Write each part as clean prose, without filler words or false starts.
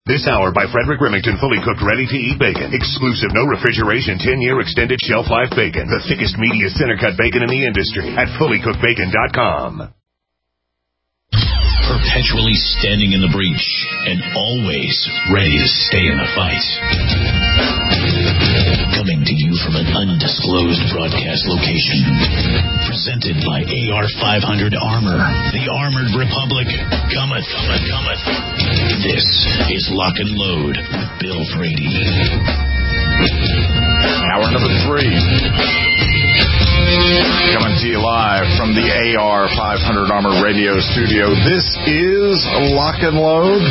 This hour by Frederick Remington, fully cooked, ready-to-eat bacon. Exclusive, no refrigeration, 10-year extended shelf life bacon. The thickest, meatiest center-cut bacon in the industry at fullycookedbacon.com. Perpetually standing in the breach and always ready to stay in the fight. Coming to you from an undisclosed broadcast location. Presented by AR-500 Armor. The Armored Republic cometh. This is Lock and Load with Bill Brady. Hour number 3. Coming to you live from the AR-500 Armor Radio studio. This is Lock and Load.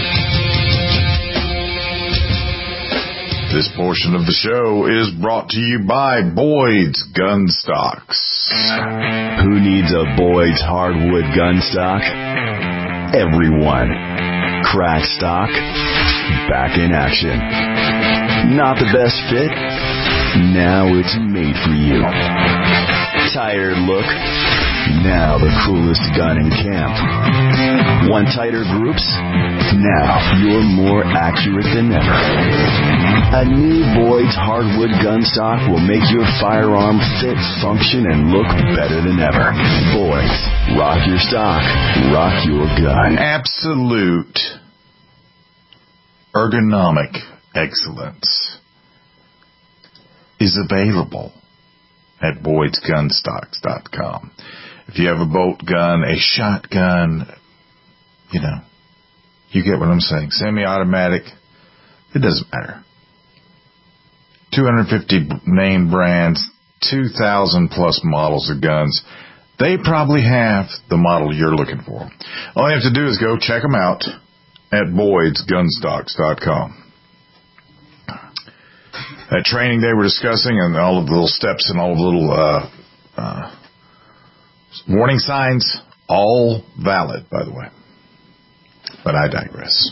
This portion of the show is brought to you by Boyd's Gun Stocks. Who needs a Boyd's hardwood gun stock? Everyone. Crack stock, back in action. Not the best fit? Now it's made for you. Tired look? Now the coolest gun in camp. Want tighter groups? Now you're more accurate than ever. A new Boyd's hardwood gun stock will make your firearm fit, function, and look better than ever. Boyd's. Rock your stock. Rock your gun. Absolute ergonomic excellence is available at Boyd'sGunstocks.com. If you have a bolt gun, a shotgun, you get what I'm saying. Semi-automatic, it doesn't matter. 250 name brands, 2,000 plus models of guns. They probably have the model you're looking for. All you have to do is go check them out at Boyd'sGunstocks.com. That training they were discussing and all of the little steps and all of the little warning signs, all valid, by the way. But I digress.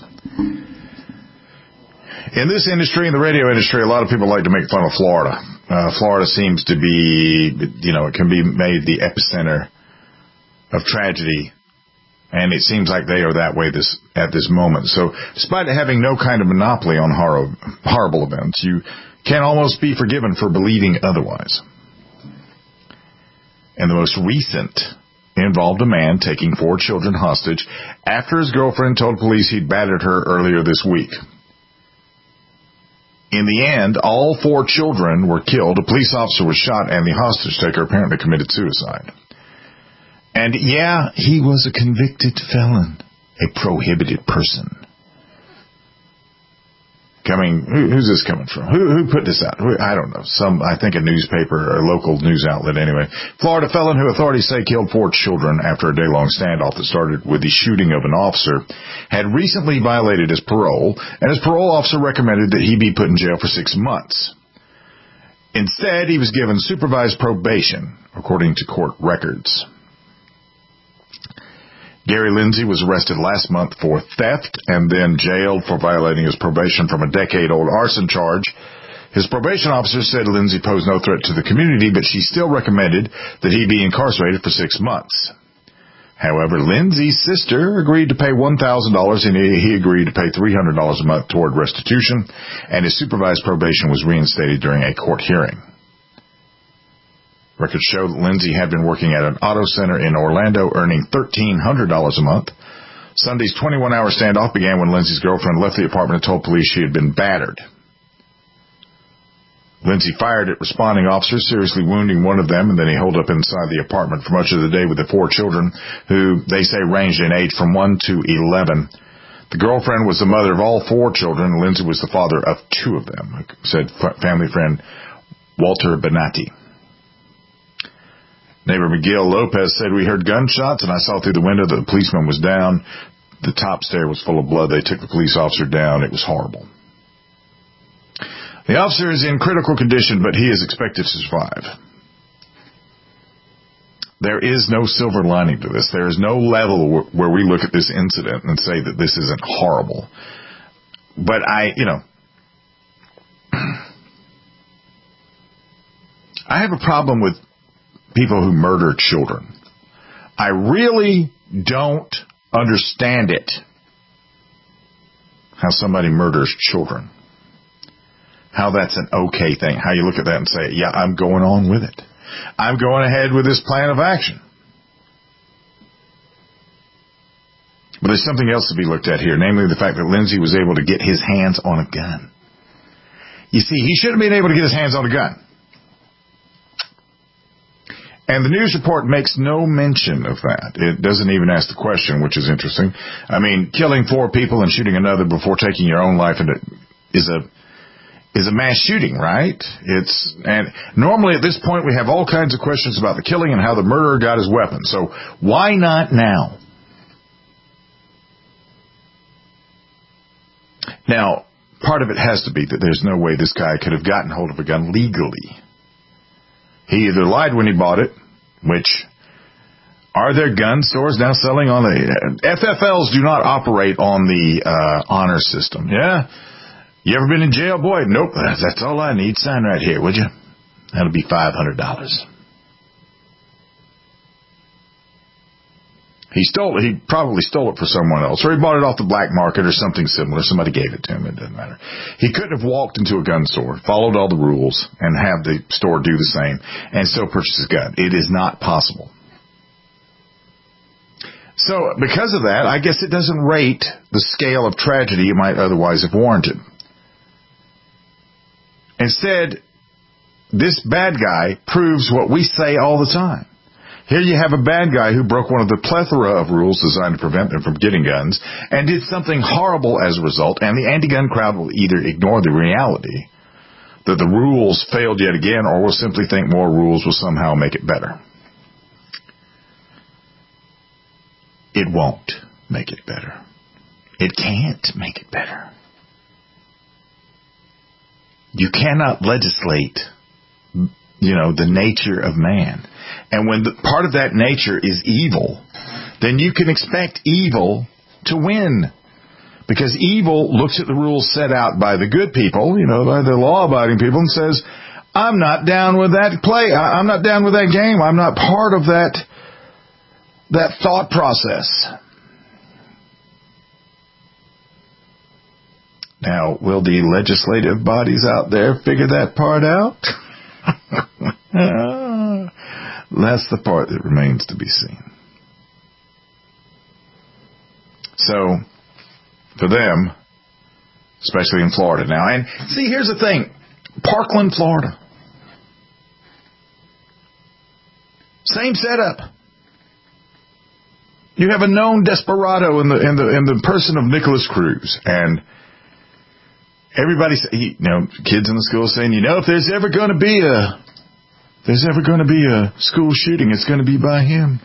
In this industry, in the radio industry, a lot of people like to make fun of Florida. Florida seems to be, it can be made the epicenter of tragedy, and it seems like they are that way at this moment. So despite having no kind of monopoly on horrible events, you can almost be forgiven for believing otherwise. And the most recent involved a man taking 4 children hostage after his girlfriend told police he'd battered her earlier this week. In the end, all 4 children were killed, a police officer was shot, and the hostage taker apparently committed suicide. And yeah, he was a convicted felon, a prohibited person. Who's this coming from? Who put this out? I don't know. I think a newspaper or a local news outlet anyway. Florida felon who authorities say killed 4 children after a day-long standoff that started with the shooting of an officer had recently violated his parole, and his parole officer recommended that he be put in jail for 6 months. Instead, he was given supervised probation, according to court records. Gary Lindsay was arrested last month for theft and then jailed for violating his probation from a decade-old arson charge. His probation officer said Lindsay posed no threat to the community, but she still recommended that he be incarcerated for 6 months. However, Lindsay's sister agreed to pay $1,000 and he agreed to pay $300 a month toward restitution, and his supervised probation was reinstated during a court hearing. Records show that Lindsay had been working at an auto center in Orlando, earning $1,300 a month. Sunday's 21-hour standoff began when Lindsay's girlfriend left the apartment and told police she had been battered. Lindsay fired at responding officers, seriously wounding one of them, and then he holed up inside the apartment for much of the day with the 4 children, who they say ranged in age from 1 to 11. The girlfriend was the mother of all 4 children. Lindsay was the father of 2 of them, said family friend Walter Benatti. Neighbor Miguel Lopez said, "We heard gunshots, and I saw through the window that the policeman was down. The top stair was full of blood. They took the police officer down. It was horrible." The officer is in critical condition, but he is expected to survive. There is no silver lining to this. There is no level where we look at this incident and say that this isn't horrible. But I have a problem with people who murder children. I really don't understand it. how somebody murders children, how that's an okay thing, how you look at that and say, yeah, I'm going on with it. I'm going ahead with this plan of action. But there's something else to be looked at here, namely the fact that Lindsay was able to get his hands on a gun. You see, he should have been able to get his hands on a gun. And the news report makes no mention of that. It doesn't even ask the question, which is interesting. I mean, killing 4 people and shooting another before taking your own life is a mass shooting, right? And normally at this point we have all kinds of questions about the killing and how the murderer got his weapon. So why not now? Now, part of it has to be that there's no way this guy could have gotten hold of a gun legally. He either lied when he bought it, which, are there gun stores now selling on the... FFLs do not operate on the honor system. Yeah? You ever been in jail? Boy, nope. That's all I need. Sign right here, would you? That'll be $500. He probably stole it for someone else, or he bought it off the black market or something similar. Somebody gave it to him. It doesn't matter. He couldn't have walked into a gun store, followed all the rules, and have the store do the same, and still purchase his gun. It is not possible. So, because of that, I guess it doesn't rate the scale of tragedy it might otherwise have warranted. Instead, this bad guy proves what we say all the time. Here you have a bad guy who broke one of the plethora of rules designed to prevent them from getting guns and did something horrible as a result, and the anti-gun crowd will either ignore the reality that the rules failed yet again, or will simply think more rules will somehow make it better. It won't make it better. It can't make it better. You cannot legislate, the nature of man. And when part of that nature is evil, then you can expect evil to win. Because evil looks at the rules set out by the good people, by the law-abiding people, and says, I'm not down with that play. I'm not down with that game. I'm not part of that thought process. Now, will the legislative bodies out there figure that part out? That's the part that remains to be seen. So, for them, especially in Florida now, and see, here's the thing. Parkland, Florida. Same setup. You have a known desperado in the person of Nicholas Cruz, and everybody, kids in the school saying, if there's ever going to be a school shooting, it's going to be by him.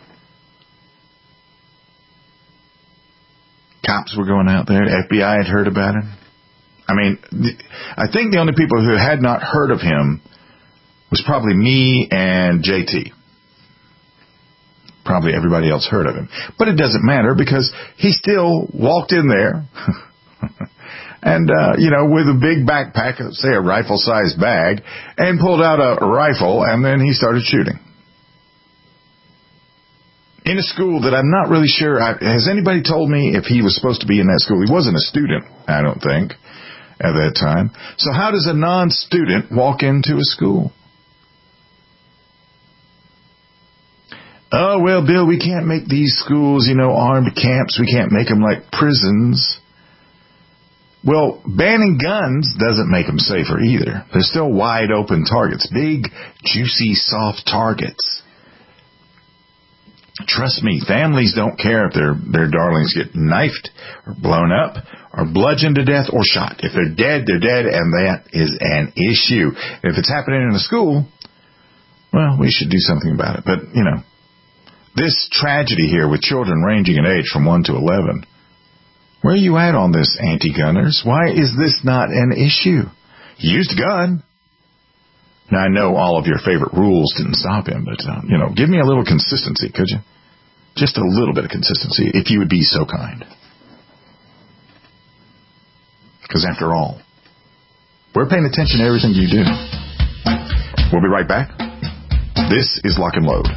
Cops were going out there. FBI had heard about him. I mean, I think the only people who had not heard of him was probably me and JT. Probably everybody else heard of him. But it doesn't matter, because he still walked in there and, with a big backpack, say a rifle-sized bag, and pulled out a rifle, and then he started shooting. In a school that I'm not really sure, has anybody told me if he was supposed to be in that school? He wasn't a student, I don't think, at that time. So how does a non-student walk into a school? Oh, well, Bill, we can't make these schools, armed camps. We can't make them like prisons. Well, banning guns doesn't make them safer either. They're still wide open targets. Big, juicy, soft targets. Trust me, families don't care if their darlings get knifed or blown up or bludgeoned to death or shot. If they're dead, they're dead, and that is an issue. If it's happening in a school, well, we should do something about it. But, this tragedy here with children ranging in age from 1 to 11, where are you at on this, anti-gunners? Why is this not an issue? He used a gun. Now, I know all of your favorite rules didn't stop him, but, give me a little consistency, could you? Just a little bit of consistency, if you would be so kind. Because after all, we're paying attention to everything you do. We'll be right back. This is Lock and Load.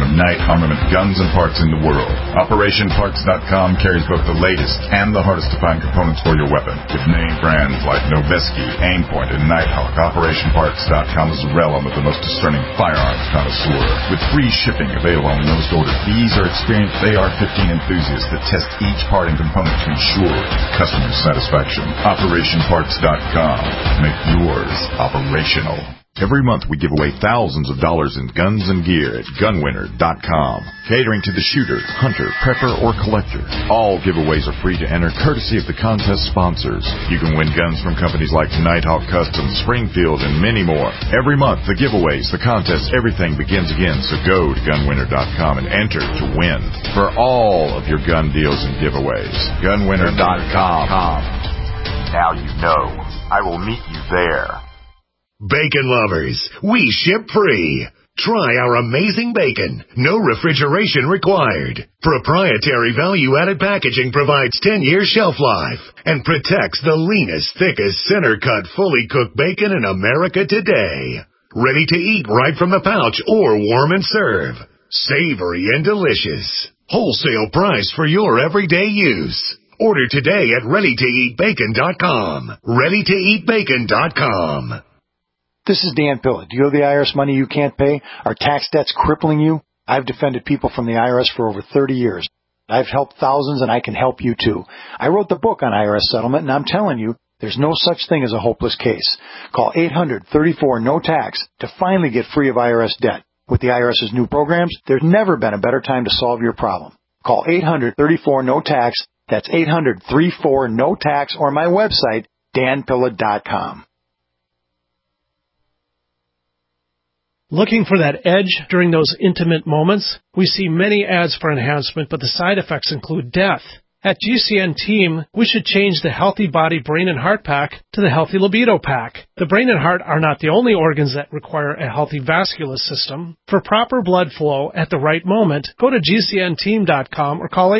selection of Knight armament guns and parts in the world. OperationParts.com carries both the latest and the hardest-to-find components for your weapon. With name brands like Noveske, Aimpoint, and Nighthawk, OperationParts.com is the realm of the most discerning firearms connoisseur. With free shipping available on most orders, these are experienced AR-15 enthusiasts that test each part and component to ensure customer satisfaction. OperationParts.com. Make yours operational. Every month we give away thousands of dollars in guns and gear at gunwinner.com. Catering to the shooter, hunter, prepper, or collector. All giveaways are free to enter, courtesy of the contest sponsors. You can win guns from companies like Nighthawk Customs, Springfield, and many more. Every month, the giveaways, the contests, everything begins again. So go to gunwinner.com and enter to win for all of your gun deals and giveaways. Gunwinner.com. Now you know. I will meet you there. Bacon lovers, we ship free. Try our amazing bacon. No refrigeration required. Proprietary value-added packaging provides 10-year shelf life and protects the leanest, thickest, center-cut, fully cooked bacon in America today. Ready to eat right from the pouch or warm and serve. Savory and delicious. Wholesale price for your everyday use. Order today at ReadyToEatBacon.com. ReadyToEatBacon.com. This is Dan Pilla. Do you owe the IRS money you can't pay? Are tax debts crippling you? I've defended people from the IRS for over 30 years. I've helped thousands, and I can help you too. I wrote the book on IRS settlement, and I'm telling you, there's no such thing as a hopeless case. Call 800-34-NO-TAX to finally get free of IRS debt. With the IRS's new programs, there's never been a better time to solve your problem. Call 800-34-NO-TAX. That's 800-34-NO-TAX, or my website, danpilla.com. Looking for that edge during those intimate moments? We see many ads for enhancement, but the side effects include death. At GCN Team, we should change the Healthy Body, Brain, and Heart Pack to the Healthy Libido Pack. The brain and heart are not the only organs that require a healthy vascular system. For proper blood flow at the right moment, go to GCNteam.com or call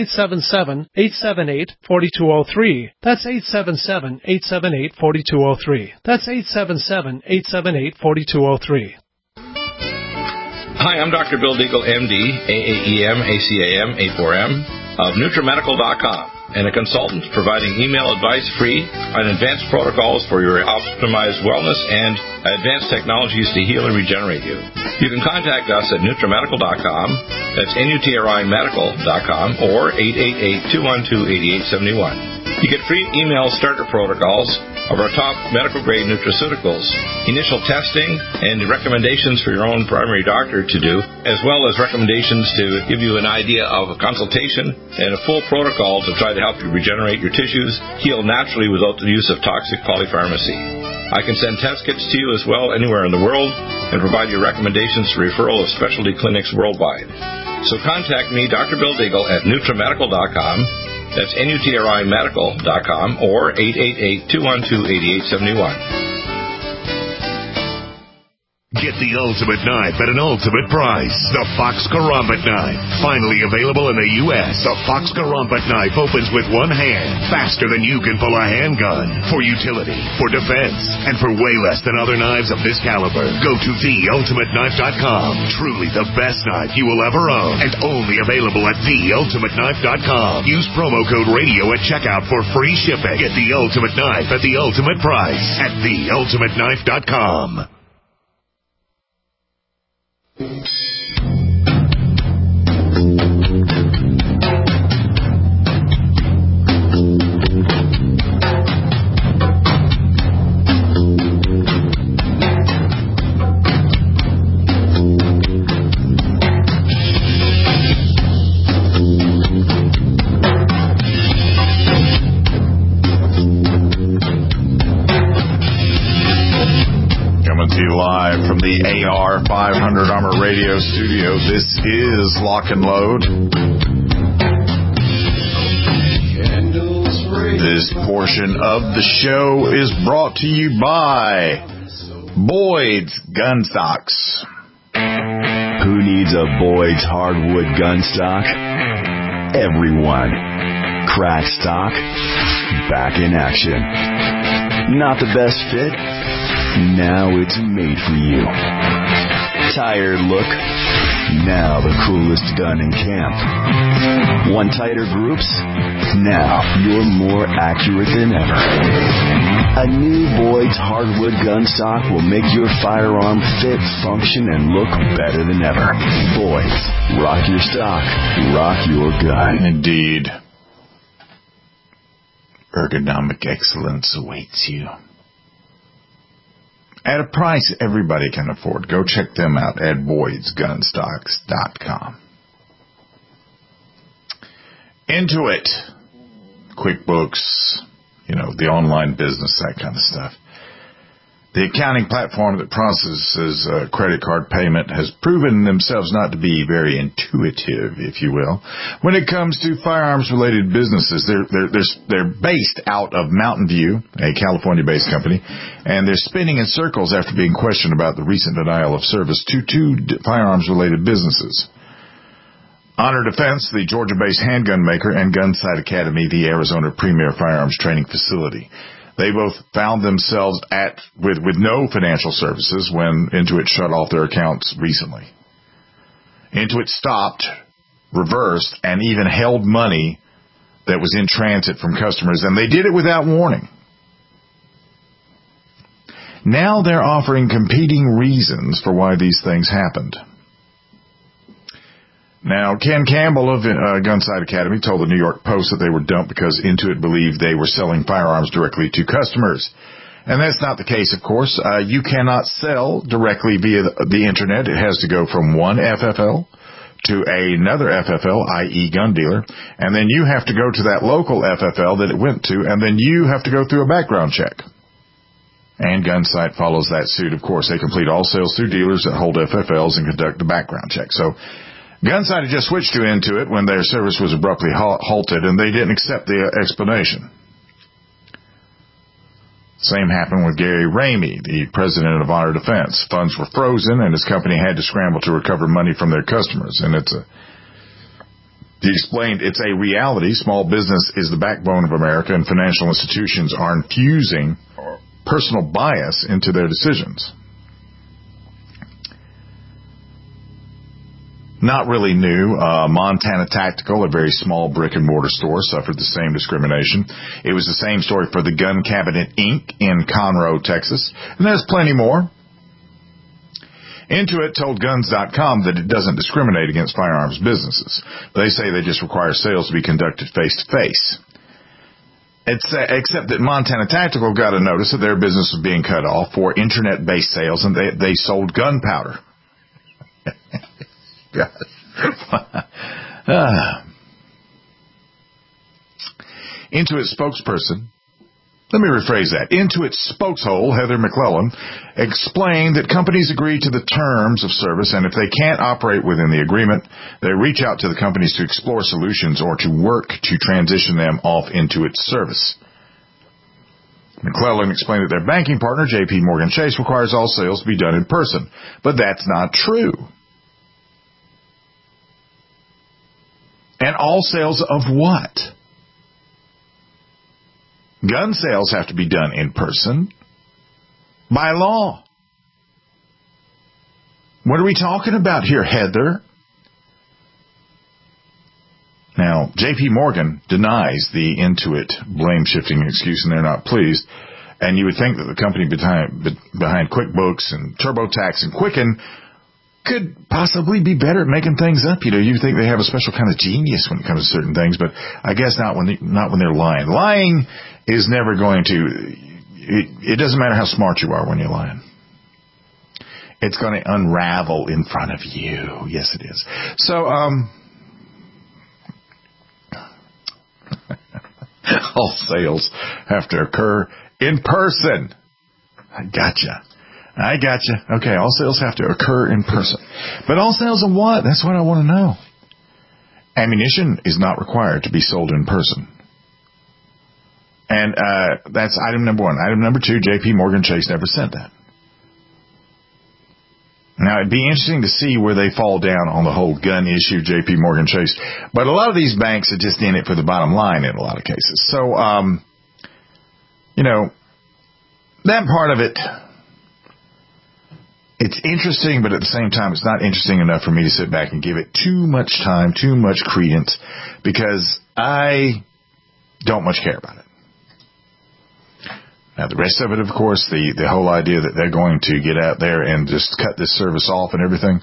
877-878-4203. That's 877-878-4203. That's 877-878-4203. Hi, I'm Dr. Bill Deagle, MD, AAEM, ACAM, A4M, of NutriMedical.com, and a consultant providing email advice free on advanced protocols for your optimized wellness and advanced technologies to heal and regenerate you. You can contact us at NutriMedical.com, that's NutriMedical.com, or 888-212-8871. You get free email starter protocols of our top medical-grade nutraceuticals, initial testing, and recommendations for your own primary doctor to do, as well as recommendations to give you an idea of a consultation and a full protocol to try to help you regenerate your tissues, heal naturally without the use of toxic polypharmacy. I can send test kits to you as well anywhere in the world and provide you recommendations for referral of specialty clinics worldwide. So contact me, Dr. Bill Deagle, at NutriMedical.com. That's NutriMedical.com or 888-212-8871. Get the ultimate knife at an ultimate price. The Fox Karambit knife. Finally available in the U.S., the Fox Karambit knife opens with one hand, faster than you can pull a handgun. For utility, for defense, and for way less than other knives of this caliber. Go to theultimateknife.com. Truly the best knife you will ever own, and only available at theultimateknife.com. Use promo code radio at checkout for free shipping. Get the ultimate knife at the ultimate price at theultimateknife.com. Live from the AR 500 Armor Radio studio, this is Lock and Load. This portion of the show is brought to you by Boyd's Gun Stocks. Who needs a Boyd's hardwood gun stock? Everyone. Crack stock, back in action. Not the best fit? Now it's made for you. Tired look? Now the coolest gun in camp. Want tighter groups? Now you're more accurate than ever. A new Boyd's hardwood gun stock will make your firearm fit, function, and look better than ever. Boyd's. Rock your stock. Rock your gun. Indeed. Ergonomic excellence awaits you. At a price everybody can afford. Go check them out at BoydsGunstocks.com. Intuit, QuickBooks, the online business, that kind of stuff. The accounting platform that processes credit card payment has proven themselves not to be very intuitive, if you will. When it comes to firearms-related businesses, they're based out of Mountain View, a California-based company, and they're spinning in circles after being questioned about the recent denial of service to two firearms-related businesses. Honor Defense, the Georgia-based handgun maker, and Gunsight Academy, the Arizona premier firearms training facility. They both found themselves with no financial services when Intuit shut off their accounts recently. Intuit stopped, reversed, and even held money that was in transit from customers, and they did it without warning. Now they're offering competing reasons for why these things happened. Now, Ken Campbell of Gunsight Academy told the New York Post that they were dumped because Intuit believed they were selling firearms directly to customers. And that's not the case, of course. You cannot sell directly via the Internet. It has to go from one FFL to another FFL, i.e. gun dealer, and then you have to go to that local FFL that it went to, and then you have to go through a background check. And Gunsight follows that suit, of course. They complete all sales through dealers that hold FFLs and conduct a background check. So Gunsight had just switched to Intuit when their service was abruptly halted, and they didn't accept the explanation. Same happened with Gary Ramey, the president of Honor Defense. Funds were frozen, and his company had to scramble to recover money from their customers. And he explained it's a reality. Small business is the backbone of America, and financial institutions are infusing personal bias into their decisions. Not really new. Montana Tactical, a very small brick-and-mortar store, suffered the same discrimination. It was the same story for the Gun Cabinet, Inc. in Conroe, Texas. And there's plenty more. Intuit told Guns.com that it doesn't discriminate against firearms businesses. They say they just require sales to be conducted face-to-face. Except that Montana Tactical got a notice that their business was being cut off for Internet-based sales, and they sold gunpowder. Intuit spokesperson, let me rephrase that. Intuit spokeshole, Heather McClellan, explained that companies agree to the terms of service, and if they can't operate within the agreement, they reach out to the companies to explore solutions or to work to transition them off Intuit's service. McClellan explained that their banking partner, J.P. Morgan Chase, requires all sales to be done in person. But that's not true. And all sales of what? Gun sales have to be done in person by law. What are we talking about here, Heather? Now, J.P. Morgan denies the Intuit blame-shifting excuse, and they're not pleased. And you would think that the company behind QuickBooks and TurboTax and Quicken could possibly be better at making things up. You think they have a special kind of genius when it comes to certain things, but I guess not when they're lying. Lying is never going to. It doesn't matter how smart you are when you're lying. It's going to unravel in front of you. Yes, it is. So, all sales have to occur in person. I gotcha. Okay, all sales have to occur in person. But all sales of what? That's what I want to know. Ammunition is not required to be sold in person. And that's item number one. Item number two, J.P. Morgan Chase never said that. Now, it'd be interesting to see where they fall down on the whole gun issue, J.P. Morgan Chase. But a lot of these banks are just in it for the bottom line in a lot of cases. So, that part of it it's interesting, but at the same time, it's not interesting enough for me to sit back and give it too much time, too much credence, because I don't much care about it. Now, the rest of it, of course, the whole idea that they're going to get out there and just cut this service off and everything.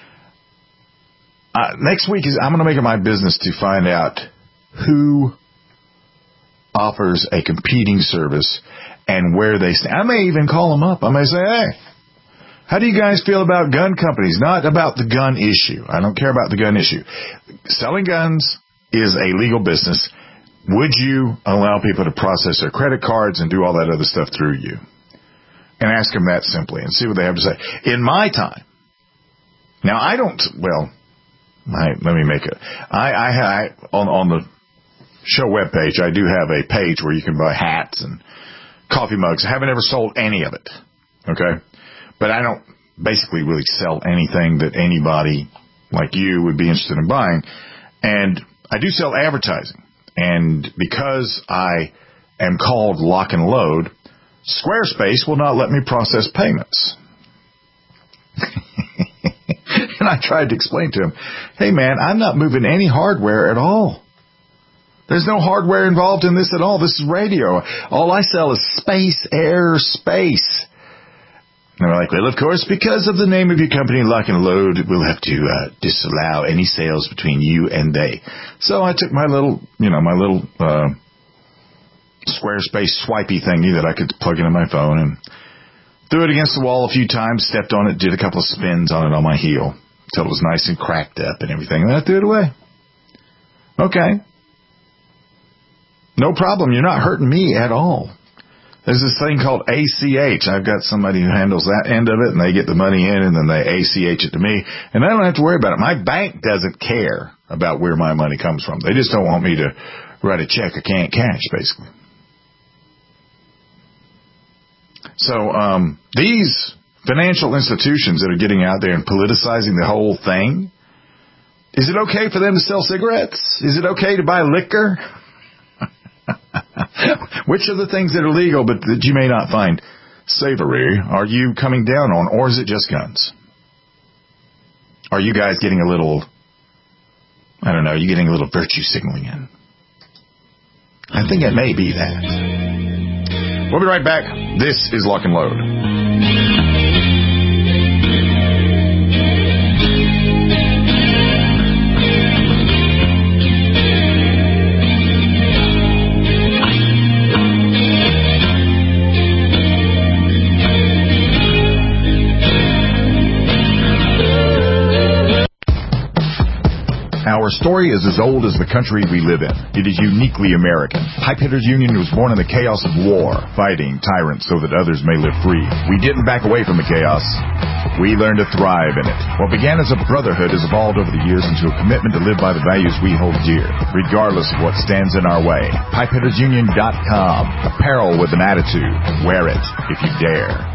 Next week, I'm going to make it my business to find out who offers a competing service and where they stand. I may even call them up. I may say, hey, how do you guys feel about gun companies? Not about the gun issue. I don't care about the gun issue. Selling guns is a legal business. Would you allow people to process their credit cards and do all that other stuff through you? And ask them that simply and see what they have to say. In my time, now I don't, well, let me make it. I on the show webpage, I do have a page where you can buy hats and coffee mugs. I haven't ever sold any of it. Okay? But I don't basically really sell anything that anybody like you would be interested in buying. And I do sell advertising. And because I am called Lock and Load, Squarespace will not let me process payments. And I tried to explain to him, hey man, I'm not moving any hardware at all. There's no hardware involved in this at all. This is radio. All I sell is space, air, space. And they're like, well, of course, because of the name of your company, Lock and Load, we'll have to disallow any sales between you and they. So I took my little Squarespace swipey thingy that I could plug into my phone and threw it against the wall a few times, stepped on it, did a couple of spins on it on my heel until it was nice and cracked up and everything, and then I threw it away. Okay. No problem. You're not hurting me at all. There's this thing called ACH. I've got somebody who handles that end of it, and they get the money in, and then they ACH it to me, and I don't have to worry about it. My bank doesn't care about where my money comes from. They just don't want me to write a check I can't cash, basically. So these financial institutions that are getting out there and politicizing the whole thing, is it okay for them to sell cigarettes? Is it okay to buy liquor? Which are the things that are legal but that you may not find savory are you coming down on, or is it just guns? Are you guys getting a little, I don't know, you getting a little virtue signaling in? I think it may be that. We'll be right back. This is Lock and Load. Our story is as old as the country we live in. It is uniquely American. Pipehitters Union was born in the chaos of war, fighting tyrants so that others may live free. We didn't back away from the chaos. We learned to thrive in it. What began as a brotherhood has evolved over the years into a commitment to live by the values we hold dear, regardless of what stands in our way. PipeHittersUnion.com. Apparel with an attitude. Wear it if you dare.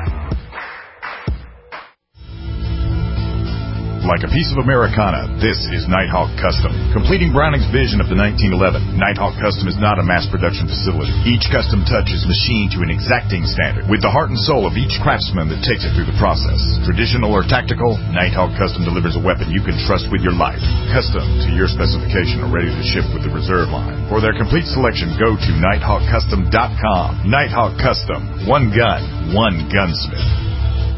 Like a piece of Americana, this is Nighthawk Custom. Completing Browning's vision of the 1911, Nighthawk Custom is not a mass production facility. Each custom touch is machined to an exacting standard, with the heart and soul of each craftsman that takes it through the process. Traditional or tactical, Nighthawk Custom delivers a weapon you can trust with your life. Custom to your specification or ready to ship with the reserve line. For their complete selection, go to NighthawkCustom.com. Nighthawk Custom. One gun, one gunsmith.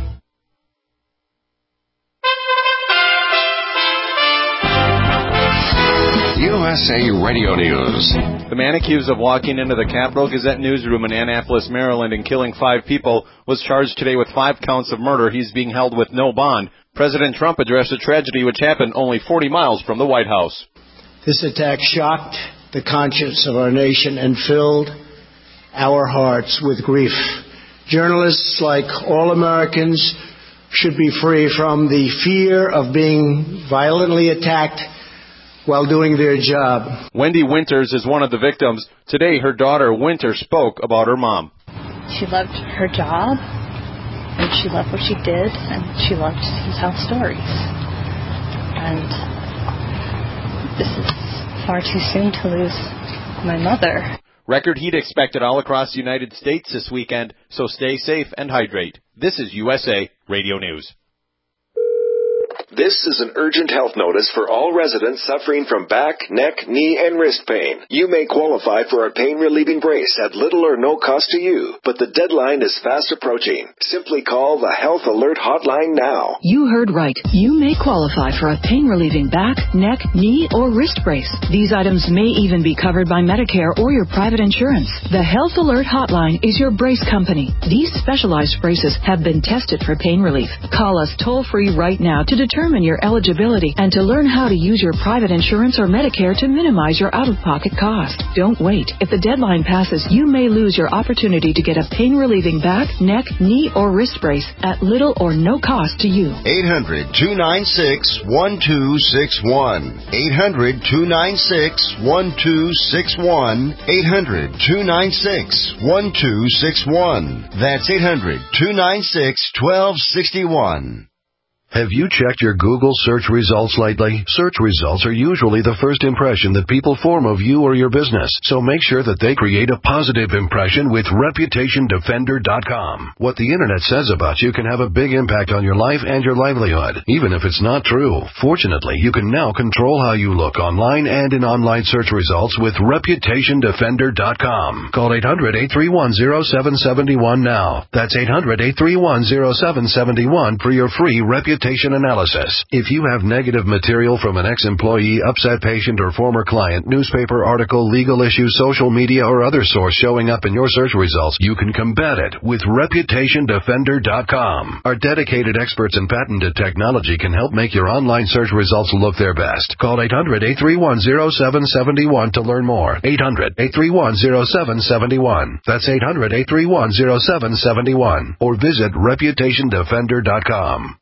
USA Radio News. The man accused of walking into the Capitol Gazette newsroom in Annapolis, Maryland, and killing 5 people was charged today with 5 counts of murder. He's being held with no bond. President Trump addressed a tragedy which happened only 40 miles from the White House. This attack shocked the conscience of our nation and filled our hearts with grief. Journalists, like all Americans, should be free from the fear of being violently attacked while doing their job. Wendy Winters is one of the victims. Today, her daughter, Winter, spoke about her mom. She loved her job, and she loved what she did, and she loved to tell stories. And this is far too soon to lose my mother. Record heat expected all across the United States this weekend, so stay safe and hydrate. This is USA Radio News. This is an urgent health notice for all residents suffering from back, neck, knee, and wrist pain. You may qualify for a pain-relieving brace at little or no cost to you, but the deadline is fast approaching. Simply call the Health Alert Hotline now. You heard right. You may qualify for a pain-relieving back, neck, knee, or wrist brace. These items may even be covered by Medicare or your private insurance. The Health Alert Hotline is your brace company. These specialized braces have been tested for pain relief. Call us toll-free right now to determine your eligibility and to learn how to use your private insurance or Medicare to minimize your out-of-pocket cost. Don't wait. If the deadline passes, you may lose your opportunity to get a pain-relieving back, neck, knee, or wrist brace at little or no cost to you. 800-296-1261. 800-296-1261. 800-296-1261. That's 800-296-1261. Have you checked your Google search results lately? Search results are usually the first impression that people form of you or your business, so make sure that they create a positive impression with ReputationDefender.com. What the Internet says about you can have a big impact on your life and your livelihood, even if it's not true. Fortunately, you can now control how you look online and in online search results with ReputationDefender.com. Call 800-831-0771 now. That's 800-831-0771 for your free reputation analysis. If you have negative material from an ex-employee, upset patient, or former client, newspaper article, legal issue, social media, or other source showing up in your search results, you can combat it with ReputationDefender.com. Our dedicated experts in patented technology can help make your online search results look their best. Call 800-831-0771 to learn more. 800-831-0771. That's 800-831-0771. Or visit ReputationDefender.com.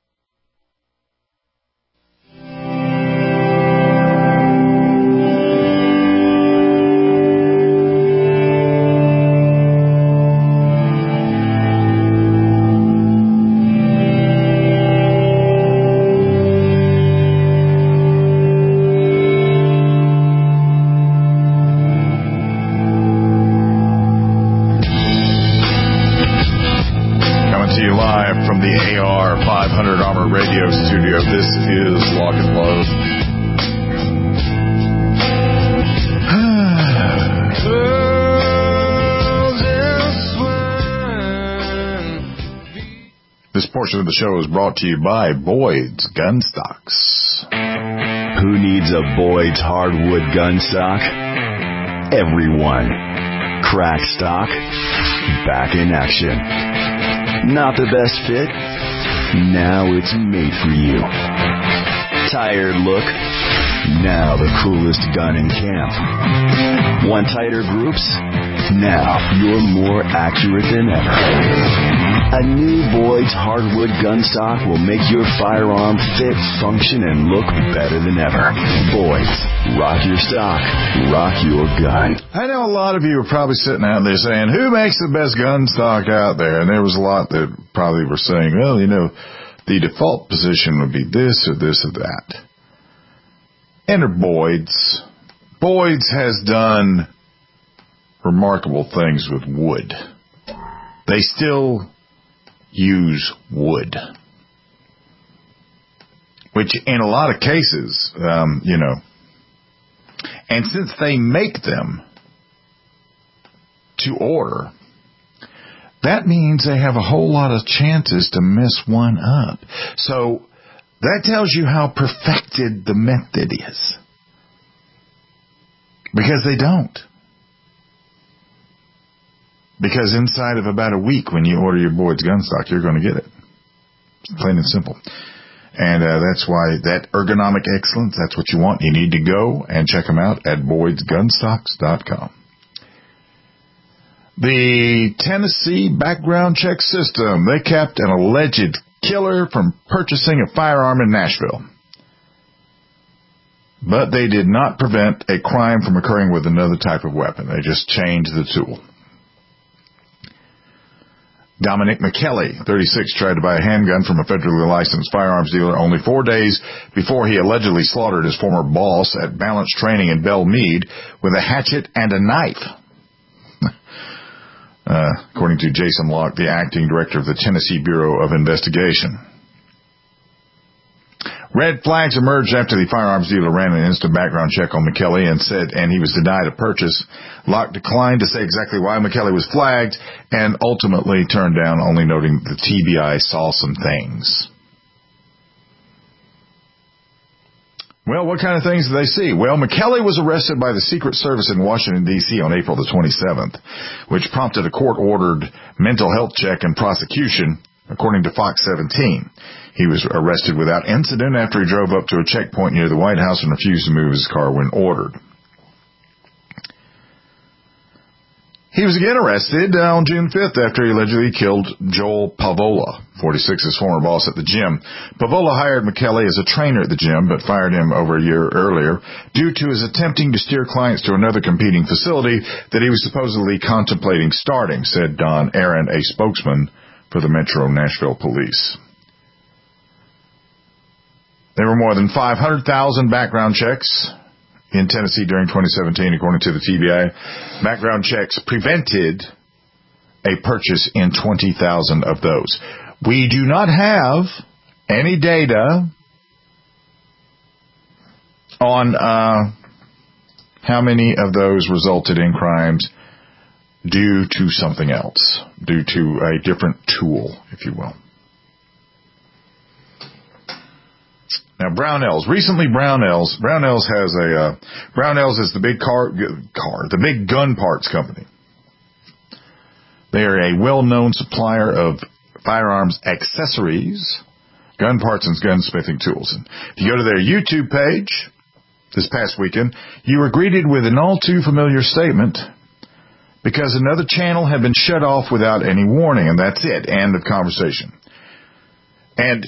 Of the show is brought to you by Boyd's Gun Stocks. Who needs a Boyd's hardwood gun stock? Everyone. Crack stock, back in action. Not the best fit? Now it's made for you. Tired look? Now the coolest gun in camp. Want tighter groups? Now you're more accurate than ever. A new Boyd's hardwood gun stock will make your firearm fit, function, and look better than ever. Boyd's. Rock your stock. Rock your gun. I know a lot of you are probably sitting out there saying, who makes the best gun stock out there? And there was a lot that probably were saying, well, you know, the default position would be this or this or that. Enter Boyd's. Boyd's has done remarkable things with wood. They still use wood, which in a lot of cases, and since they make them to order, that means they have a whole lot of chances to mess one up. So that tells you how perfected the method is, because they don't. Because inside of about a week, when you order your Boyd's gun stock, you're going to get it. It's plain and simple. And that's why that ergonomic excellence, that's what you want. You need to go and check them out at Boyd'sGunstocks.com. The Tennessee background check system. They kept an alleged killer from purchasing a firearm in Nashville. But they did not prevent a crime from occurring with another type of weapon. They just changed the tool. Dominic McKelly, 36, tried to buy a handgun from a federally licensed firearms dealer only 4 days before he allegedly slaughtered his former boss at Balance Training in Belle Meade with a hatchet and a knife. according to Jason Locke, the acting director of the Tennessee Bureau of Investigation. Red flags emerged after the firearms dealer ran an instant background check on McKelly and he was denied a purchase. Locke declined to say exactly why McKelly was flagged and ultimately turned down, only noting the TBI saw some things. Well, what kind of things did they see? Well, McKelly was arrested by the Secret Service in Washington, D.C. on April the 27th, which prompted a court-ordered mental health check and prosecution, according to Fox 17. He was arrested without incident after he drove up to a checkpoint near the White House and refused to move his car when ordered. He was again arrested on June 5th after he allegedly killed Joel Pavola, 46, his former boss at the gym. Pavola hired McKelly as a trainer at the gym, but fired him over a year earlier due to his attempting to steer clients to another competing facility that he was supposedly contemplating starting, said Don Aaron, a spokesman for the Metro Nashville Police. There were more than 500,000 background checks in Tennessee during 2017, according to the TBI. Background checks prevented a purchase in 20,000 of those. We do not have any data on how many of those resulted in crimes due to something else, due to a different tool, if you will. Now, Brownells. Recently, Brownells is the big the big gun parts company. They are a well-known supplier of firearms accessories, gun parts, and gunsmithing tools. And if you go to their YouTube page this past weekend, you were greeted with an all-too-familiar statement because another channel had been shut off without any warning, and that's it. End of conversation. And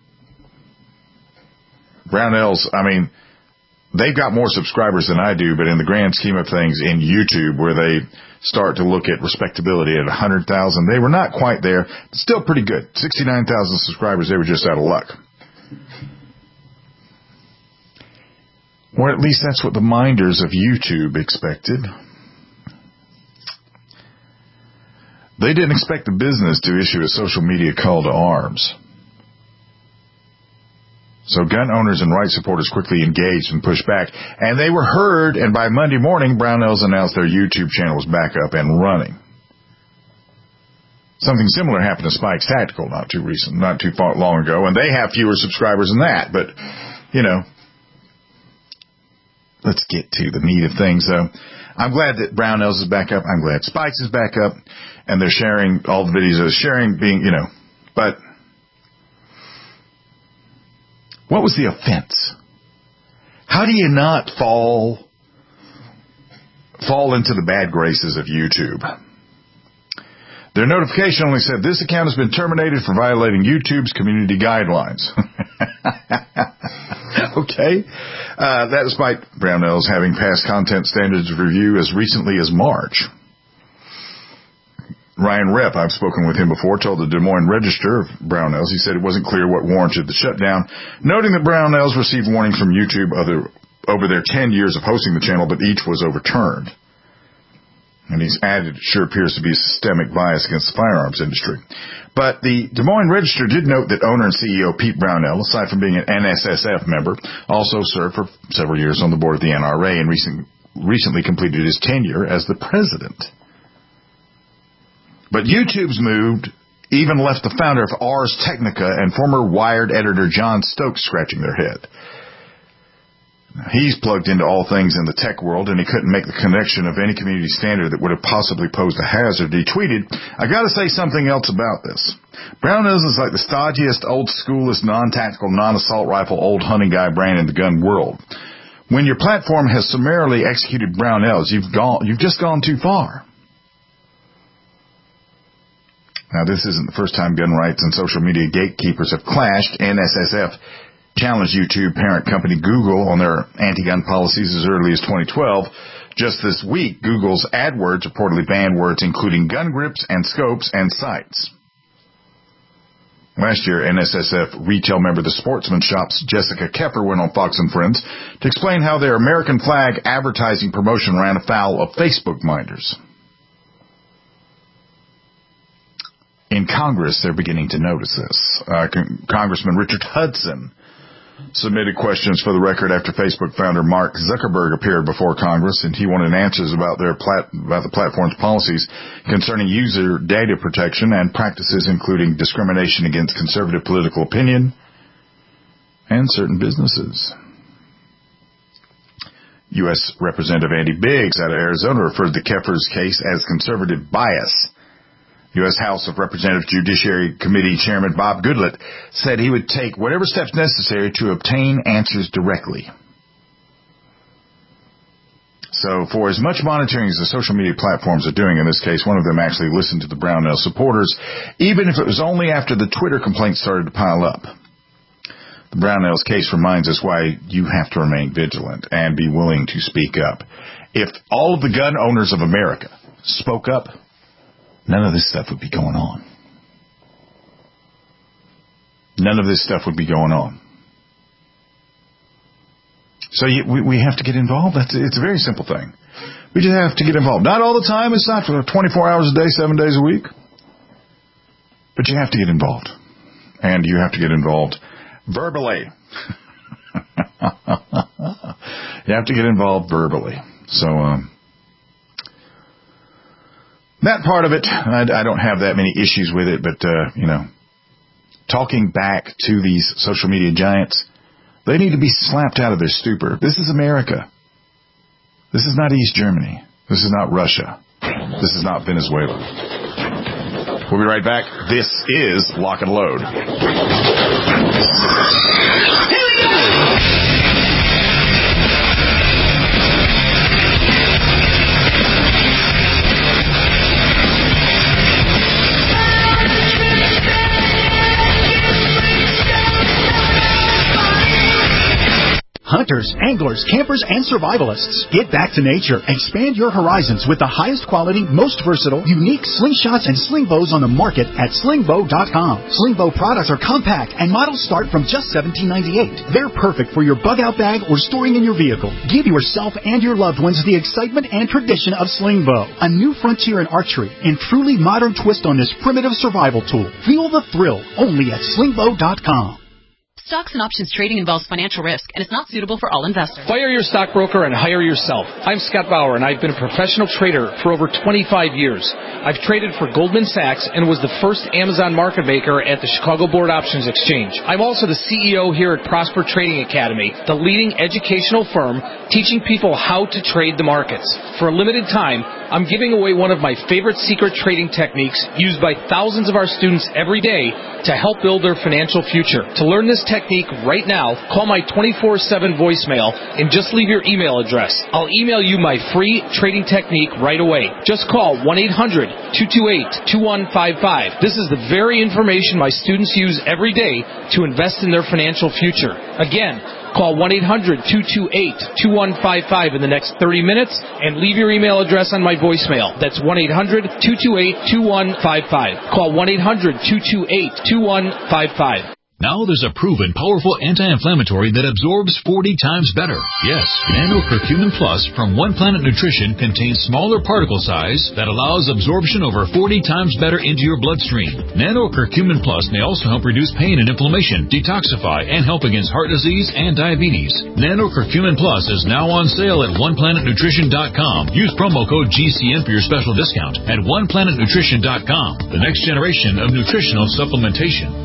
Brownells, I mean, they've got more subscribers than I do, but in the grand scheme of things in YouTube, where they start to look at respectability at 100,000, they were not quite there. Still pretty good. 69,000 subscribers, they were just out of luck. Or at least that's what the minders of YouTube expected. They didn't expect the business to issue a social media call to arms. So gun owners and rights supporters quickly engaged and pushed back, and they were heard, and by Monday morning, Brownells announced their YouTube channel was back up and running. Something similar happened to Spikes Tactical not too long ago, and they have fewer subscribers than that, but, you know, let's get to the meat of things, though. I'm glad that Brownells is back up. I'm glad Spikes is back up, and they're sharing all the videos they're sharing, being, you know, but what was the offense? How do you not fall into the bad graces of YouTube? Their notification only said, this account has been terminated for violating YouTube's community guidelines. Okay. That despite Brownells having passed content standards review as recently as March. Ryan Repp, I've spoken with him before, told the Des Moines Register of Brownells. He said it wasn't clear what warranted the shutdown, noting that Brownells received warnings from YouTube over their 10 years of hosting the channel, but each was overturned. And he's added, it sure appears to be a systemic bias against the firearms industry. But the Des Moines Register did note that owner and CEO Pete Brownell, aside from being an NSSF member, also served for several years on the board of the NRA and recently completed his tenure as the president. But YouTube's move even left the founder of Ars Technica and former Wired editor John Stokes scratching their head. He's plugged into all things in the tech world, and he couldn't make the connection of any community standard that would have possibly posed a hazard. He tweeted, I gotta say something else about this. Brownells is like the stodgiest, old schoolest, non-tactical, non-assault rifle, old hunting guy brand in the gun world. When your platform has summarily executed Brownells, you've just gone too far. Now, this isn't the first time gun rights and social media gatekeepers have clashed. NSSF challenged YouTube parent company Google on their anti-gun policies as early as 2012. Just this week, Google's AdWords reportedly banned words including gun grips and scopes and sights. Last year, NSSF retail member The Sportsman Shop's Jessica Keffer went on Fox & Friends to explain how their American flag advertising promotion ran afoul of Facebook minders. in Congress, they're beginning to notice this. Congressman Richard Hudson submitted questions for the record after Facebook founder Mark Zuckerberg appeared before Congress, and he wanted answers about the platform's policies concerning user data protection and practices including discrimination against conservative political opinion and certain businesses. U.S. Representative Andy Biggs out of Arizona referred to the Keffer's case as conservative bias. U.S. House of Representatives Judiciary Committee Chairman Bob Goodlatte said he would take whatever steps necessary to obtain answers directly. So for as much monitoring as the social media platforms are doing, in this case, one of them actually listened to the Brownell supporters, even if it was only after the Twitter complaints started to pile up. The Brownells case reminds us why you have to remain vigilant and be willing to speak up. If all of the gun owners of America spoke up, none of this stuff would be going on. None of this stuff would be going on. So we have to get involved. It's a very simple thing. We just have to get involved. Not all the time. It's not for 24 hours a day, 7 days a week. But you have to get involved. And you have to get involved verbally. You have to get involved verbally. So, that part of it, I don't have that many issues with it, but, talking back to these social media giants, they need to be slapped out of their stupor. This is America. This is not East Germany. This is not Russia. This is not Venezuela. We'll be right back. This is Lock and Load. Hunters, anglers, campers, and survivalists. Get back to nature. Expand your horizons with the highest quality, most versatile, unique slingshots and sling bows on the market at slingbow.com. Sling bow products are compact and models start from just $17.98. They're perfect for your bug-out bag or storing in your vehicle. Give yourself and your loved ones the excitement and tradition of sling bow, a new frontier in archery and truly modern twist on this primitive survival tool. Feel the thrill only at slingbow.com. Stocks and options trading involves financial risk and is not suitable for all investors. Fire your stockbroker and hire yourself. I'm Scott Bauer, and I've been a professional trader for over 25 years. I've traded for Goldman Sachs and was the first Amazon market maker at the Chicago Board Options Exchange. I'm also the CEO here at Prosper Trading Academy, the leading educational firm teaching people how to trade the markets. For a limited time, I'm giving away one of my favorite secret trading techniques used by thousands of our students every day to help build their financial future. To learn this technique right now, call my 24/7 voicemail and just leave your email address. I'll email you my free trading technique right away. Just call 1-800-228-2155. This is the very information my students use every day to invest in their financial future. Again, call 1-800-228-2155 in the next 30 minutes and leave your email address on my voicemail. That's 1-800-228-2155. Call 1-800-228-2155. Now there's a proven, powerful anti-inflammatory that absorbs 40 times better. Yes, Nano Curcumin Plus from One Planet Nutrition contains smaller particle size that allows absorption over 40 times better into your bloodstream. Nano Curcumin Plus may also help reduce pain and inflammation, detoxify, and help against heart disease and diabetes. Nano Curcumin Plus is now on sale at OnePlanetNutrition.com. Use promo code GCN for your special discount at OnePlanetNutrition.com. The next generation of nutritional supplementation.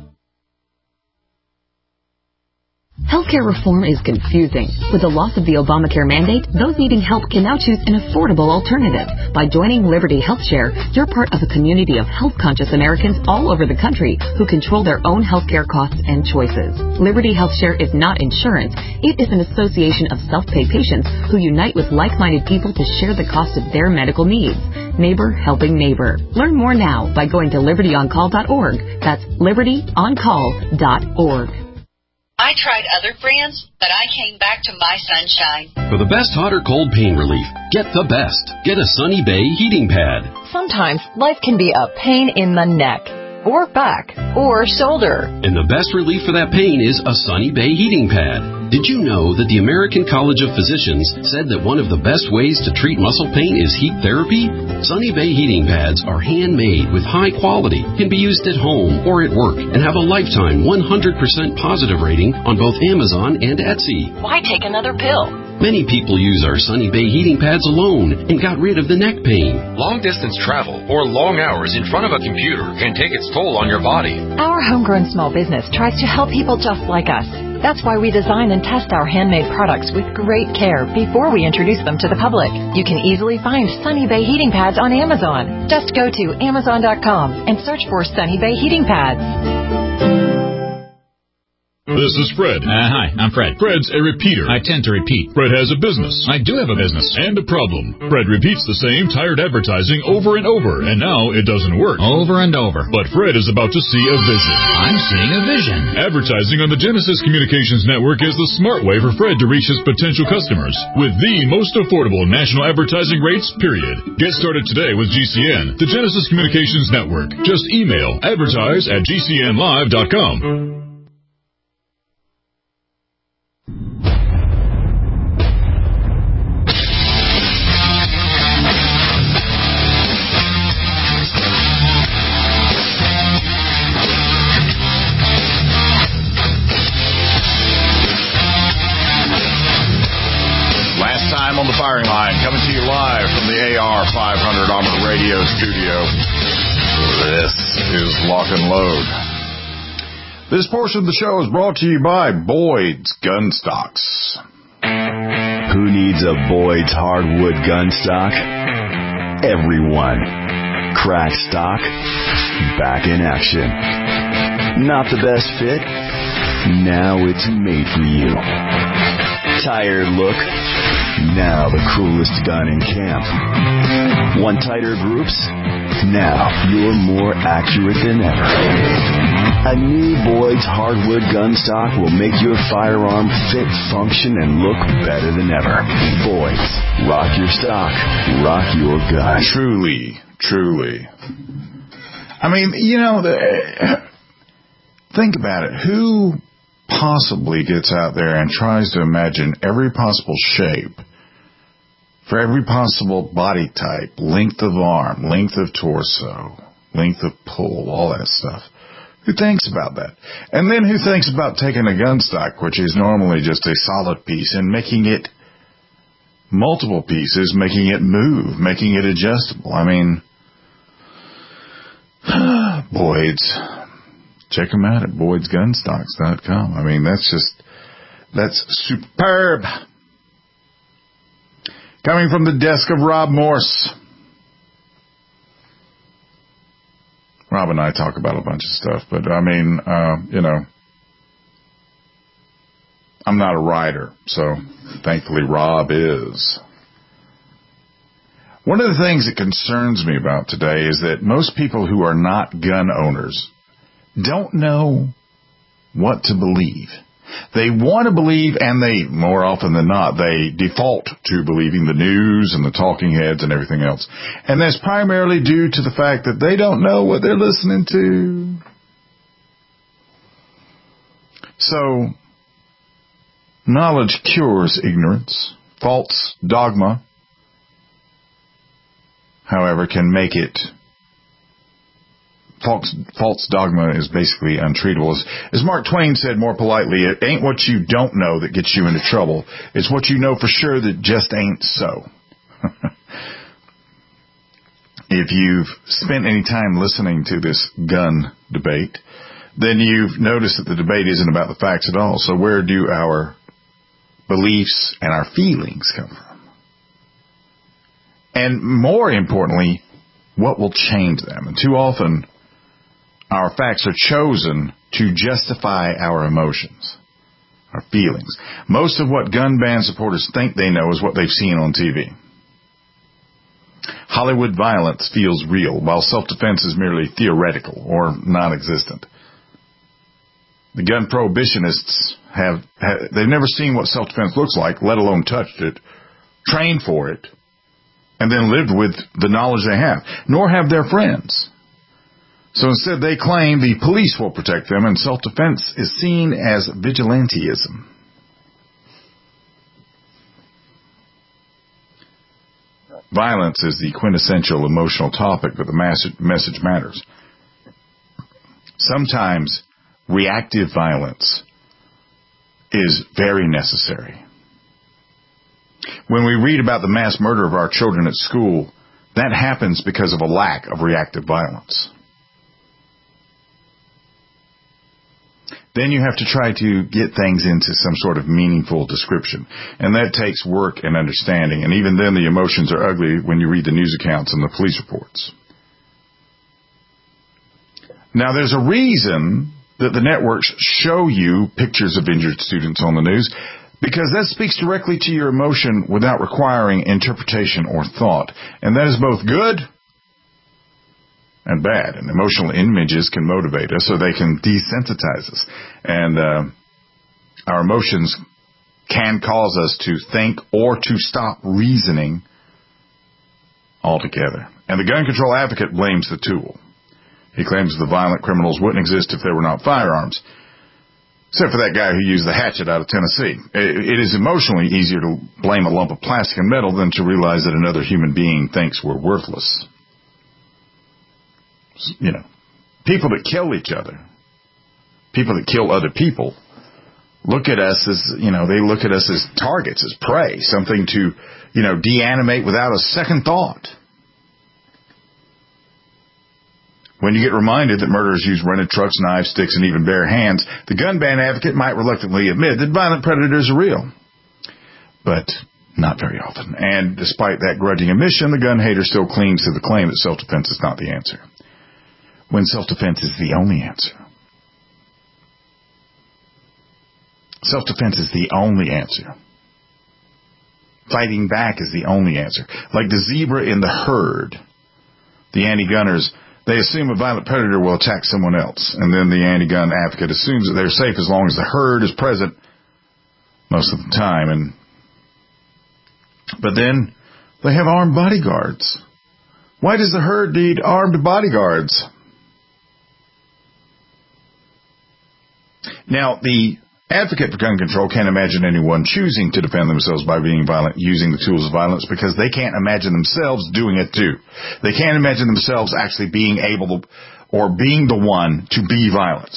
Healthcare reform is confusing. With the loss of the Obamacare mandate, those needing help can now choose an affordable alternative. By joining Liberty HealthShare, you're part of a community of health-conscious Americans all over the country who control their own healthcare costs and choices. Liberty HealthShare is not insurance. It is an association of self-pay patients who unite with like-minded people to share the cost of their medical needs. Neighbor helping neighbor. Learn more now by going to libertyoncall.org. That's libertyoncall.org. I tried other brands, but I came back to My Sunshine. For the best hot or cold pain relief, get the best. Get a Sunny Bay heating pad. Sometimes life can be a pain in the neck, or back, or shoulder. And the best relief for that pain is a Sunny Bay heating pad. Did you know that the American College of Physicians said that one of the best ways to treat muscle pain is heat therapy? Sunny Bay heating pads are handmade with high quality, can be used at home or at work, and have a lifetime 100% positive rating on both Amazon and Etsy. Why take another pill? Many people use our Sunny Bay heating pads alone and got rid of the neck pain. Long-distance travel or long hours in front of a computer can take its toll on your body. Our homegrown small business tries to help people just like us. That's why we design and test our handmade products with great care before we introduce them to the public. You can easily find Sunny Bay heating pads on Amazon. Just go to Amazon.com and search for Sunny Bay heating pads. This is Fred. Hi, I'm Fred. Fred's a repeater. I tend to repeat. Fred has a business. I do have a business. And a problem. Fred repeats the same tired advertising over and over, and now it doesn't work. Over and over. But Fred is about to see a vision. I'm seeing a vision. Advertising on the Genesis Communications Network is the smart way for Fred to reach his potential customers with the most affordable national advertising rates, period. Get started today with GCN, the Genesis Communications Network. Just email advertise@gcnlive.com. On the firing line, coming to you live from the AR 500 Armored Radio studio. This is Lock and Load. This portion of the show is brought to you by Boyd's Gun Stocks. Who needs a Boyd's hardwood gun stock? Everyone. Crack stock, back in action. Not the best fit? Now it's made for you. Tired look? Now the coolest gun in camp. Want tighter groups? Now you're more accurate than ever. A new Boyd's hardwood gun stock will make your firearm fit, function, and look better than ever. Boyd's. Rock your stock. Rock your gun. Truly, truly. I mean, you know, think about it. Who possibly gets out there and tries to imagine every possible shape for every possible body type, length of arm, length of torso, length of pull, all that stuff? Who thinks about that? And then who thinks about taking a gun stock, which is normally just a solid piece, and making it multiple pieces, making it move, making it adjustable? I mean, Boyd's. Check them out at Boyd'sGunstocks.com. I mean, that's superb. Coming from the desk of Rob Morse. Rob and I talk about a bunch of stuff, but I mean, you know, I'm not a writer, so thankfully Rob is. One of the things that concerns me about today is that most people who are not gun owners don't know what to believe. They want to believe, and they, more often than not, they default to believing the news and the talking heads and everything else. And that's primarily due to the fact that they don't know what they're listening to. So, knowledge cures ignorance. False dogma, however, can make it. False dogma is basically untreatable. As Mark Twain said more politely, it ain't what you don't know that gets you into trouble. It's what you know for sure that just ain't so. If you've spent any time listening to this gun debate, then you've noticed that the debate isn't about the facts at all. So where do our beliefs and our feelings come from? And more importantly, what will change them? And too often, our facts are chosen to justify our emotions, our feelings. Most of what gun ban supporters think they know is what they've seen on TV. Hollywood violence feels real, while self-defense is merely theoretical or non-existent. The gun prohibitionists they've never seen what self-defense looks like, let alone touched it, trained for it, and then lived with the knowledge they have, nor have their friends. So instead they claim the police will protect them, and self-defense is seen as vigilantism. Violence is the quintessential emotional topic, but the message matters. Sometimes reactive violence is very necessary. When we read about the mass murder of our children at school, that happens because of a lack of reactive violence. Then you have to try to get things into some sort of meaningful description. And that takes work and understanding. And even then the emotions are ugly when you read the news accounts and the police reports. Now there's a reason that the networks show you pictures of injured students on the news, because that speaks directly to your emotion without requiring interpretation or thought. And that is both good and bad. And emotional images can motivate us or they can desensitize us. And our emotions can cause us to think or to stop reasoning altogether. And the gun control advocate blames the tool. He claims the violent criminals wouldn't exist if there were not firearms. Except for that guy who used the hatchet out of Tennessee. It is emotionally easier to blame a lump of plastic and metal than to realize that another human being thinks we're worthless. You know, people that kill each other, people that kill other people, look at us as, you know, they look at us as targets, as prey, something to, you know, deanimate without a second thought. When you get reminded that murderers use rented trucks, knives, sticks, and even bare hands, the gun ban advocate might reluctantly admit that violent predators are real. But not very often. And despite that grudging admission, the gun hater still clings to the claim that self-defense is not the answer, when self-defense is the only answer. Self-defense is the only answer. Fighting back is the only answer. Like the zebra in the herd, the anti-gunners, they assume a violent predator will attack someone else, and then the anti-gun advocate assumes that they're safe as long as the herd is present most of the time. But then they have armed bodyguards. Why does the herd need armed bodyguards? Now, the advocate for gun control can't imagine anyone choosing to defend themselves by being violent, using the tools of violence, because they can't imagine themselves doing it too. They can't imagine themselves actually being able to, or being the one to be violent.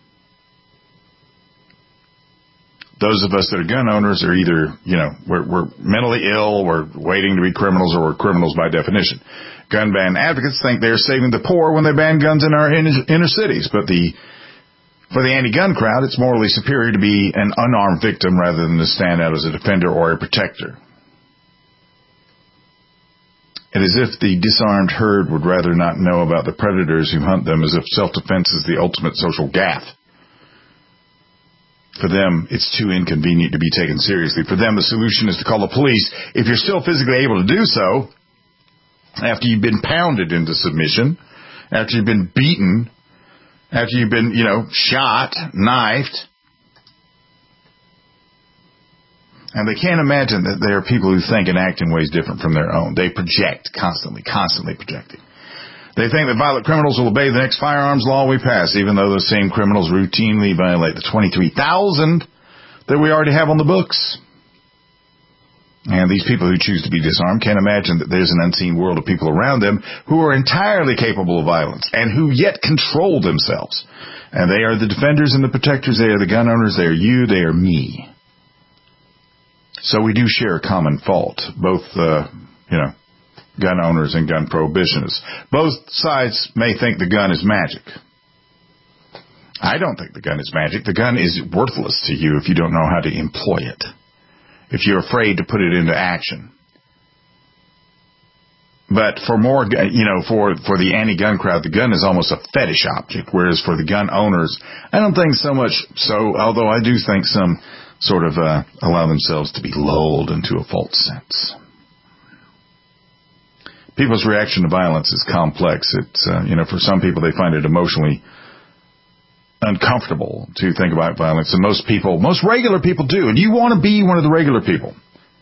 Those of us that are gun owners are either, you know, we're mentally ill, we're waiting to be criminals, or we're criminals by definition. Gun ban advocates think they're saving the poor when they ban guns in our inner cities, but for the anti-gun crowd, it's morally superior to be an unarmed victim rather than to stand out as a defender or a protector. It is as if the disarmed herd would rather not know about the predators who hunt them, as if self-defense is the ultimate social gaffe. For them, it's too inconvenient to be taken seriously. For them, the solution is to call the police. If you're still physically able to do so, after you've been pounded into submission, after you've been beaten, after you've been, you know, shot, knifed. And they can't imagine that there are people who think and act in ways different from their own. They project, constantly projecting. They think that violent criminals will obey the next firearms law we pass, even though those same criminals routinely violate the 23,000 that we already have on the books. And these people who choose to be disarmed can't imagine that there's an unseen world of people around them who are entirely capable of violence and who yet control themselves. And they are the defenders and the protectors. They are the gun owners. They are you. They are me. So we do share a common fault, both, gun owners and gun prohibitionists. Both sides may think the gun is magic. I don't think the gun is magic. The gun is worthless to you if you don't know how to employ it, if you're afraid to put it into action. But for more, for the anti-gun crowd, the gun is almost a fetish object, whereas for the gun owners, I don't think so much so, although I do think some sort of allow themselves to be lulled into a false sense. People's reaction to violence is complex. It's, for some people, they find it emotionally uncomfortable to think about violence, and most regular people do, and you want to be one of the regular people.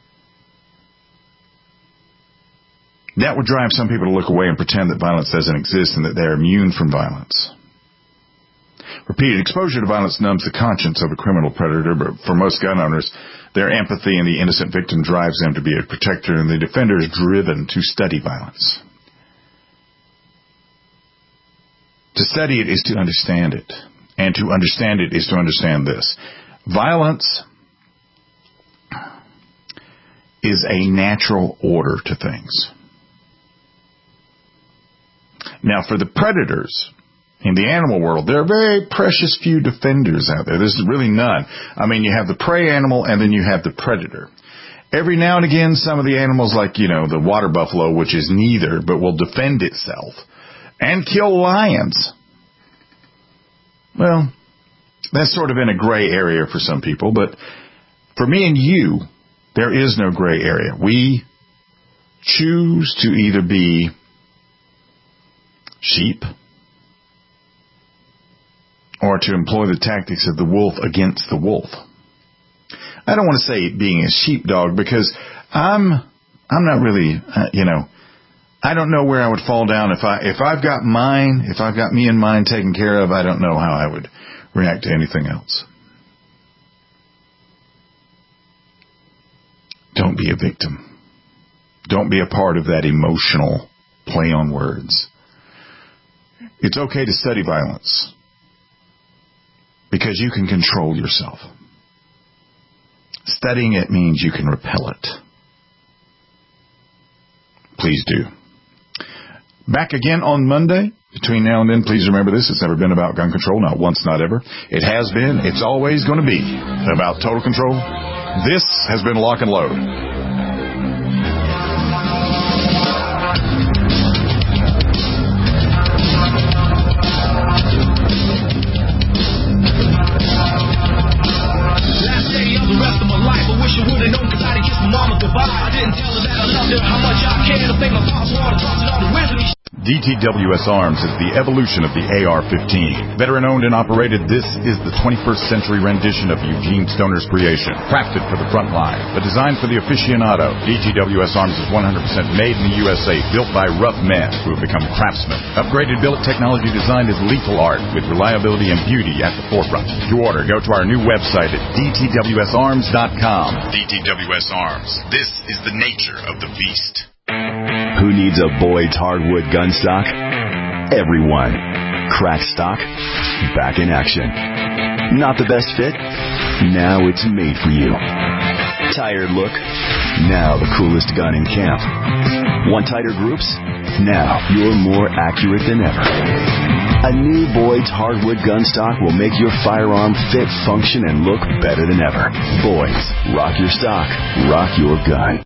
That would drive some people to look away and pretend that violence doesn't exist and that they're immune from violence. Repeated exposure to violence numbs the conscience of a criminal predator, but for most gun owners, their empathy in the innocent victim drives them to be a protector, and the defender is driven to study violence. To study it is to understand it, and to understand it is to understand this. Violence is a natural order to things. Now, for the predators in the animal world, there are very precious few defenders out there. There's really none. I mean, you have the prey animal and then you have the predator. Every now and again, some of the animals like, the water buffalo, which is neither, but will defend itself and kill lions. Well, that's sort of in a gray area for some people, but for me and you, there is no gray area. We choose to either be sheep or to employ the tactics of the wolf against the wolf. I don't want to say being a sheepdog because I'm not really, I don't know where I would fall down if I've got me and mine taken care of. I don't know how I would react to anything else. Don't be a victim. Don't be a part of that emotional play on words. It's okay to study violence because you can control yourself. Studying it means you can repel it. Please do. Back again on Monday. Between now and then, please remember this. It's never been about gun control. Not once, not ever. It has been. It's always going to be about total control. This has been Lock and Load. DTWS Arms is the evolution of the AR-15. Veteran-owned and operated, this is the 21st century rendition of Eugene Stoner's creation. Crafted for the front line, but designed for the aficionado. DTWS Arms is 100% made in the USA, built by rough men who have become craftsmen. Upgraded billet technology design is lethal art, with reliability and beauty at the forefront. To order, go to our new website at dtwsarms.com. DTWS Arms. This is the nature of the beast. Who needs a Boyd's hardwood gun stock? Everyone. Crack stock, back in action. Not the best fit? Now it's made for you. Tired look? Now the coolest gun in camp. Want tighter groups? Now you're more accurate than ever. A new Boyd's hardwood gun stock will make your firearm fit, function, and look better than ever. Boyd's. Rock your stock. Rock your gun.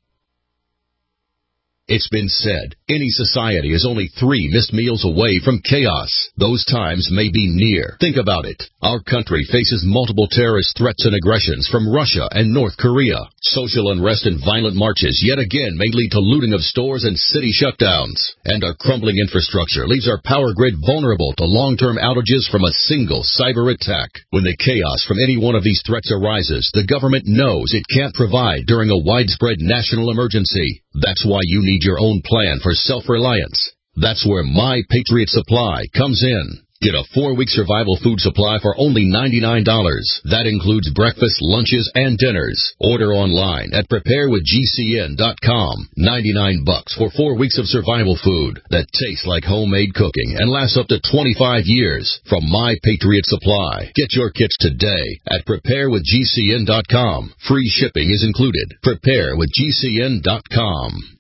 It's been said, any society is only 3 missed meals away from chaos. Those times may be near. Think about it. Our country faces multiple terrorist threats and aggressions from Russia and North Korea. Social unrest and violent marches yet again may lead to looting of stores and city shutdowns. And our crumbling infrastructure leaves our power grid vulnerable to long-term outages from a single cyber attack. When the chaos from any one of these threats arises, the government knows it can't provide during a widespread national emergency. That's why you need your own plan for self-reliance. That's where My Patriot Supply comes in. Get a 4-week survival food supply for only $99. That includes breakfast, lunches, and dinners. Order online at preparewithgcn.com. $99 for 4 weeks of survival food that tastes like homemade cooking and lasts up to 25 years from My Patriot Supply. Get your kits today at preparewithgcn.com. Free shipping is included. Preparewithgcn.com.